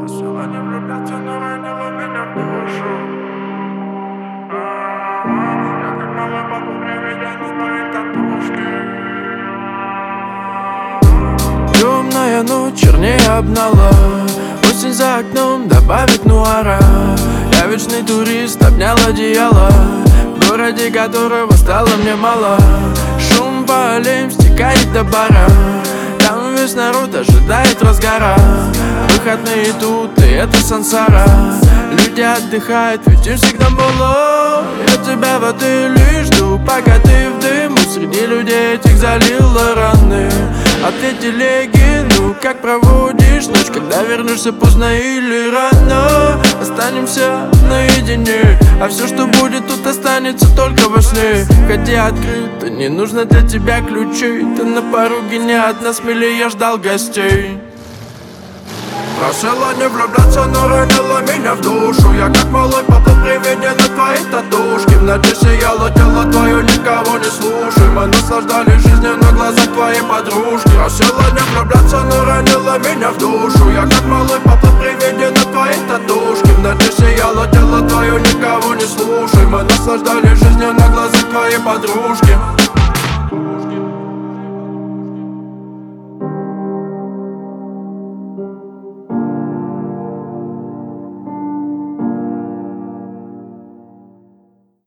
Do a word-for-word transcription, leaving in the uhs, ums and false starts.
Просила не влюбляться, но ранила меня в душу. Я как малый папу приведя на твои татушки. Темная ночь чернее обнала, осень за окном добавит нуара. Я вечный турист, обнял одеяло, в городе которого стало мне мало. Шум по аллеям стекает до бара, там весь народ ожидает разгара. Выходные тут, и это сансара. Люди отдыхают, ведь им всегда мало. Я тебя в отеле жду, пока ты в дыму. Среди людей этих залила раны. Ответь телеги, ну как проводишь ночь, когда вернешься поздно или рано? Останемся наедине, а все, что будет тут, останется только во сне. Входи открыто, не нужно для тебя ключей. Ты на пороге не одна, смелее я ждал гостей. Просила не влюбляться, но ранила меня в душу. Я как малой папа приведя на твои татушки. В ночи сияло тело твое, никого не слушай. Мы наслаждались жизнью на глазах твоей подружки. Просила не влюбляться, но ранила меня в душу. Я как малой папа приведя на твои татушки. В ночи сияло тело твое, никого не слушай. Мы наслаждались жизнью на глазах твоей подружки.